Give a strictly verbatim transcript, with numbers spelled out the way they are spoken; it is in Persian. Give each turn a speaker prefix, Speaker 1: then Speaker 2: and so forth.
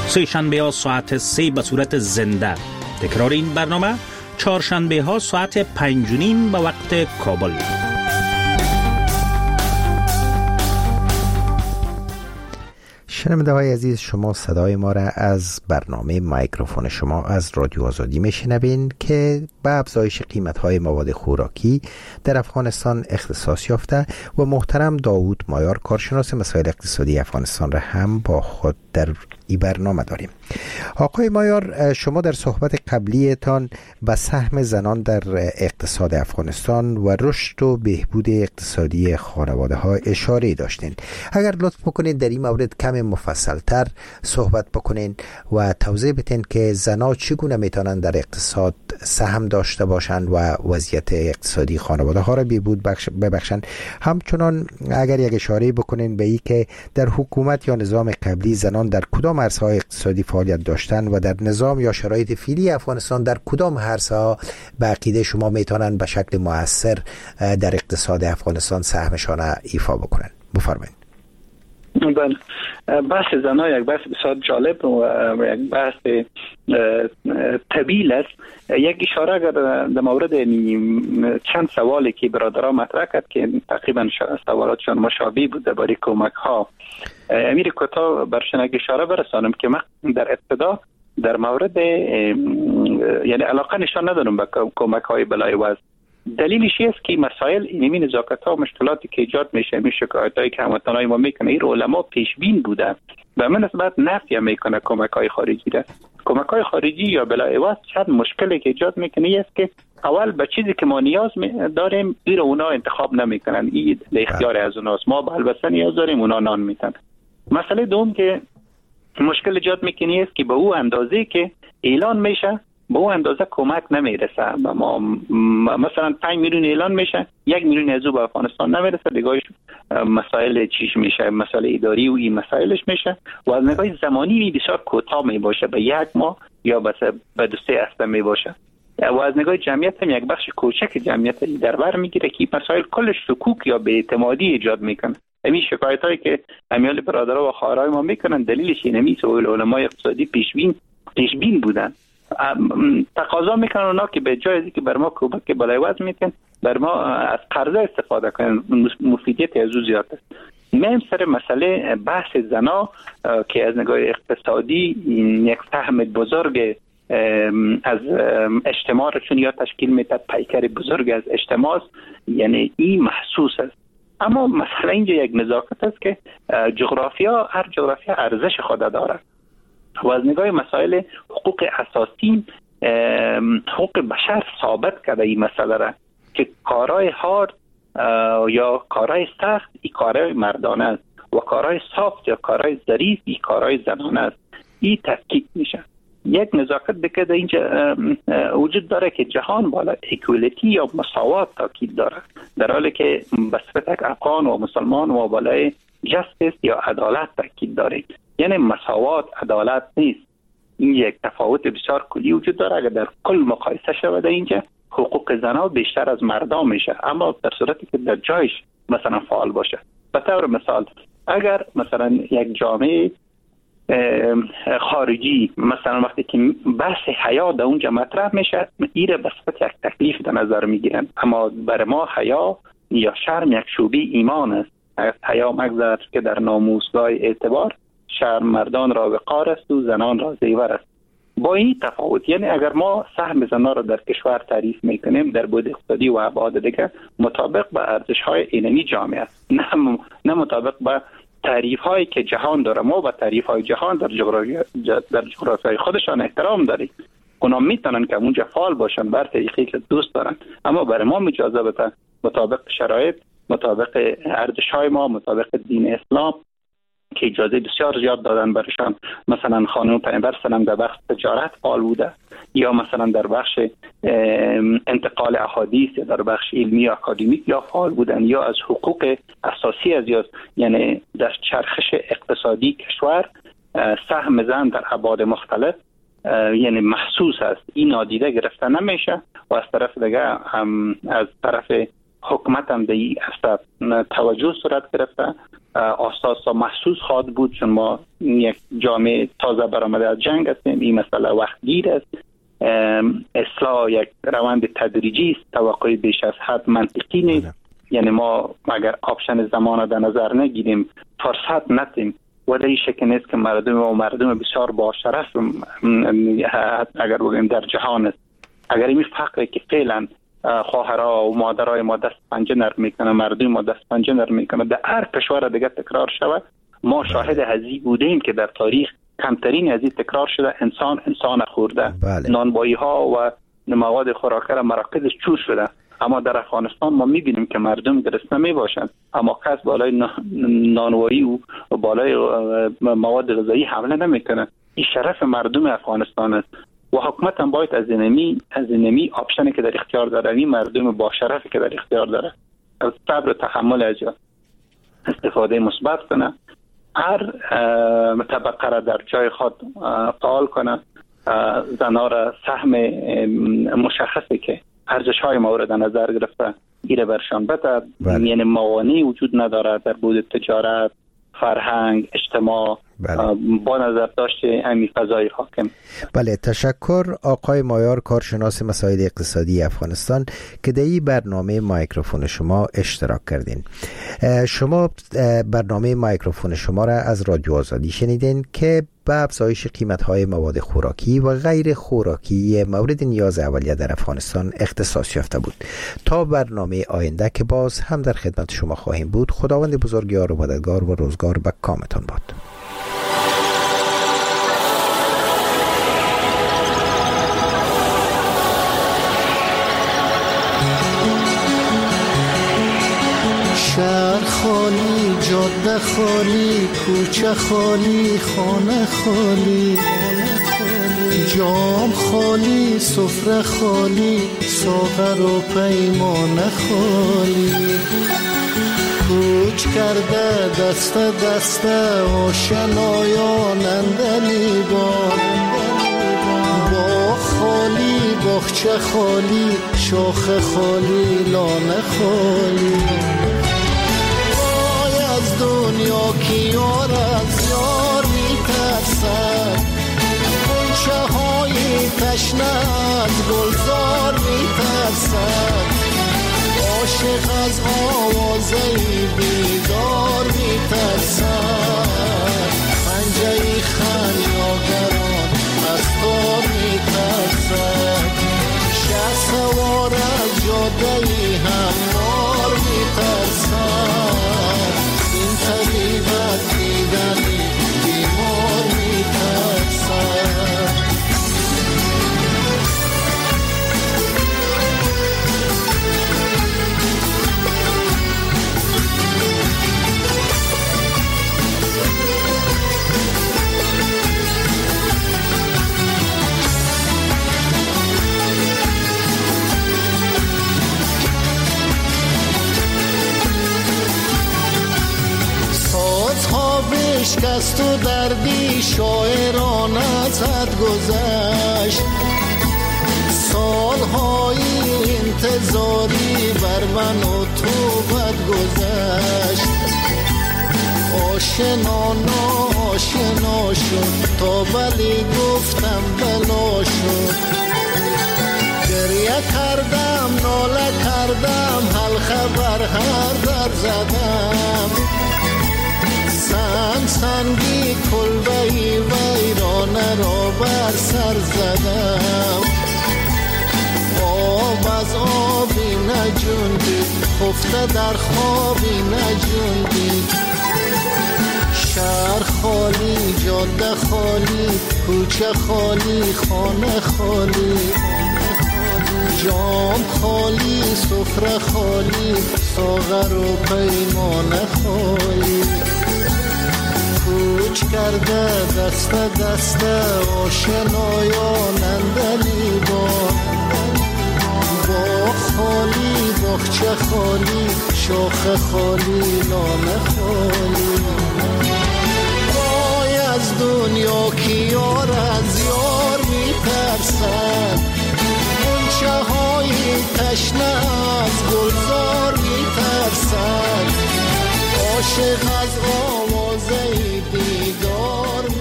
Speaker 1: سه شنبه ها ساعت سه به صورت زنده. تکرار این برنامه چهارشنبه ها ساعت پنج و نیم به وقت کابل.
Speaker 2: شنونده های عزیز، شما صدای ما را از برنامه مایکروفون شما از رادیو آزادی میشنوین که به افزایش قیمت های مواد خوراکی در افغانستان اختصاص یافته و محترم داوود مایار کارشناس مسائل اقتصادی افغانستان را هم با خود در این برنامه داریم. آقای مایار، شما در صحبت قبلیتان به سهم زنان در اقتصاد افغانستان و رشد و بهبود اقتصادی خانواده ها اشاره داشتین. اگر لطف بکنید در این مورد کمی مفصلتر صحبت بکنین و توضیح بدین که زنان چگونه میتونن در اقتصاد سهم داشته باشند و وضعیت اقتصادی خانواده ها را بهبود ببخشند. همچنان اگر یک اشاره بکنین به این که در حکومت یا نظام قبلی زنان در کدام عرصه‌های اقتصادی فعالیت داشتن و در نظام یا شرایط فعلی افغانستان در کدام عرصه‌ها به عقیده شما میتونن به شکل مؤثر در اقتصاد افغانستان سهمشان ایفا بکنن؟ بفرمایید.
Speaker 3: بله، بحث زنان یک بحث بسیار جالب و یک بحث طویل است. یک اشاره اگر در مورد چند سوالی که برادران مطرح کرد که تقریبا سوالاتشان مشابه بود درباره کمک ها، امیر کوتاه برشان یک اشاره برسانم که من در ابتدا در مورد یعنی علاقه نشان ندارم به کمک های بلای وضع. دلیلش است که مسائل اینمی نزاکت ها و مشکلاتی که ایجاد میشه، این شکایت هایی که هموطنای ما میکنه، این علما پیش بین بوده و من نسبت نفی میکنه کمک های خارجی ده. کمک های خارجی یا بلای وضع چند مشکلی که ایجاد میکنه است که اول به چیزی که ما نیاز داریم این رو اونا انتخاب نمیکنن، این اختیار از اوناست. ما به البته نیاز داریم، اونا نان میتن. مسئله دوم که مشکل ایجاد میکنه است که به او اندازه که اعلان میشه به اون اندازه کمک نمیرسه. ما مثلا پنج میلیون اعلان میشه، یک میلیون از او به افغانستان نمیرسه. دیگه مسائل چیش میشه، مسائل اداری و این مسائلش میشه و از نگاه زمانی بسیار کوتاه می باشه، به یک ماه یا به دو سه هفته می باشه و از نگاه جمعیت هم یک بخش کوچک جمعیت در بر میگیره که مسائل کلش شکوک یا به اعتمادی ایجاد میکنه. همین شکایت هایی که امیال برادرها و خواهرای ما میکنن دلیلش اینه میشه و علمای اقتصادی پیش بین پیش بین بودن. تقاضا میکنن اونا که به جای از اینکه بر ما کمک که بالای وضع میکنن بر ما از قرضه استفاده کنن، مفیدیت از او زیاد است. میم سر مسئله بحث زنا که از نگاه اقتصادی یک فهم بزرگ از اجتماعشون یا تشکیل میده، پیکر بزرگ از اجتماع، یعنی این محسوس است. اما مسئله اینجا یک نزاکت است که جغرافیا، هر جغرافیا ارزش خود داره و از نگاه مسائل حقوق اساسی حقوق بشر ثابت کرده این مسئله را که کارهای هارد یا کارهای سخت این کارهای مردانه است و کارهای سافت یا کارهای ظریف این کارهای زنانه است. این تفکیک میشه. یک نزاکت دیگه در اینجا وجود داره که جهان بالا اکوالیتی یا مساوات تاکید داره، در حالی که به صفت افغان و مسلمان و بالای جستیس یا عدالت تاکید داره. یعنی مساوات عدالت نیست. این یک تفاوت بسیار کلی وجود داره. اگر در کل مقایسه شود اینجا حقوق زنان بیشتر از مردان میشه، اما در صورتی که در جایش مثلا فعال باشه. به طور مثال اگر مثلا یک جامعه خارجی مثلا وقتی که بحث حیا در اونجا مطرح میشه ایره به صفت یک تکلیف در نظر میگیرن، اما برای ما حیا یا شرم یک شعبه ایمان است. حیا مگذار که در ناموسگاه اعتبار شرم مردان را وقار است و زنان را زیور است. با این تفاوت، یعنی اگر ما سهم زنان را در کشور تعریف میکنیم در بود اقتصادی و ابعاد دیگه مطابق به ارزش های اینمی جامعه است، نه نه مطابق به تعریف هایی که جهان داره. ما به تعریف های جهان در جغرافی در جغرافیای خودشان احترام داریم. اونا میتونن که اونجا فعال باشن بر طریقی که دوست دارن، اما برای ما اجازه بده مطابق شرایط، مطابق ارزش های ما، مطابق دین اسلام که اجازه بسیار زیاد دادن برشان. مثلا خانم پیامبر سلام در بخش تجارت فعال بوده، یا مثلا در بخش انتقال احادیث یا در بخش علمی و اکادمیک یا فعال بودن، یا از حقوق اساسی از یا یعنی در چرخش اقتصادی کشور سهم زن در ابعاد مختلف یعنی محسوس است. این نادیده گرفته نمیشه و از طرف دیگه هم از طرف حکومت هم به این اصلا توجه صورت گرفته. اساسا محسوس خواهد بود چون ما یک جامعه تازه برآمده از جنگ هستیم. این مسئله وقتگیر است. اصلاح یک روند تدریجی است. توقع بیش از حد منطقی نیست. یعنی ما اگر آپشن زمان در نظر نگیریم، فرصت ندیم، ولی این شکل نیست که مردم و مردم بسیار با شرف اگر بگیم در جهان است. اگر این فقری که فعلا خواهرها و مادرای ما دست پنجه نرم میکنه، مردم ما دست پنجه نرم میکنه، در هر کشور دیگه تکرار شود. ما شاهد هزی بودیم که در تاریخ کمترین هزی تکرار شده. انسان انسان خورده. بله. نانبایی ها و مواد خوراکی را مراکزش چور شده. اما در افغانستان ما میبینیم که مردم گرسنه میباشند، اما کس بالای نانوایی و بالای مواد غذایی حمله نمیکنه. این شرف مردم افغانستان است و حکومت هم باید از اینمی از اینمی آپشنی که در اختیار داره، این مردم با شرفی که در اختیار داره، از صبر و تحمل اجازه استفاده مثبت کنه. هر طبقه را در جای خود فعال کنه. زنها را سهم مشخصی که ارزش های مورد نظر گرفته ایره برشان بده. یعنی موانعی وجود نداره در بود تجارت، فرهنگ، اجتماع. بله. با نظر داشته همین فضای حاکم.
Speaker 2: بله، تشکر آقای مایار، کارشناس مسائل اقتصادی افغانستان که در این برنامه مایکروفون شما اشتراک کردین. شما برنامه مایکروفون شما را از رادیو آزادی شنیدین که به افزایش قیمت‌های مواد خوراکی و غیر خوراکی مورد نیاز اولیه در افغانستان اختصاص یافته بود. تا برنامه آینده که باز هم در خدمت شما خواهیم بود، خداوند بزرگوار و مددگار و روزگار به کامتان باد.
Speaker 4: شهر خالی، جاده خالی، کوچه خالی، خانه خالی، جام خالی، سفره خالی، ساغر و پیمانه خالی. کوچ کرده دست دست آشنایان اندلی بار، با خالی، باغچه خالی، شاخ خالی، لانه خالی. دنیا کی یار از یار میترسد، غنچه های تشنه از گلزار میترسد، عاشق از آوازه بیدار میترسد، پنجه خمیازگران از تار میترسد، شه سوار از جاده هموار میترسد، طبیبت دیدنی بیمار میترسد. شکست و دردی شاعران ازت گذشت، سالهای انتظاری بر من و تو بد گذشت، آشنا ناشنا شد تا بلی گفتم بلا شد، گریه کردم ناله کردم حلقه بر هر در زدم، سنگ سنگی کلبهی ویرانه را بر سر زدم، آب از آبی نجوندی خفته در خوابی نجوندی، شهر خالی، جاده خالی، کوچه خالی، خانه خالی، جام خالی، سفره خالی، ساغر و پیمانه خالی. کوچ کرده دست دست آشنایان اندلی بار، باغ خالی، باغچه خالی، شاخ خالی، لانه خالی. وای از دنیا کی یار از یار میترسد، غنچه های تشنه از گلزار عاشق از آوازه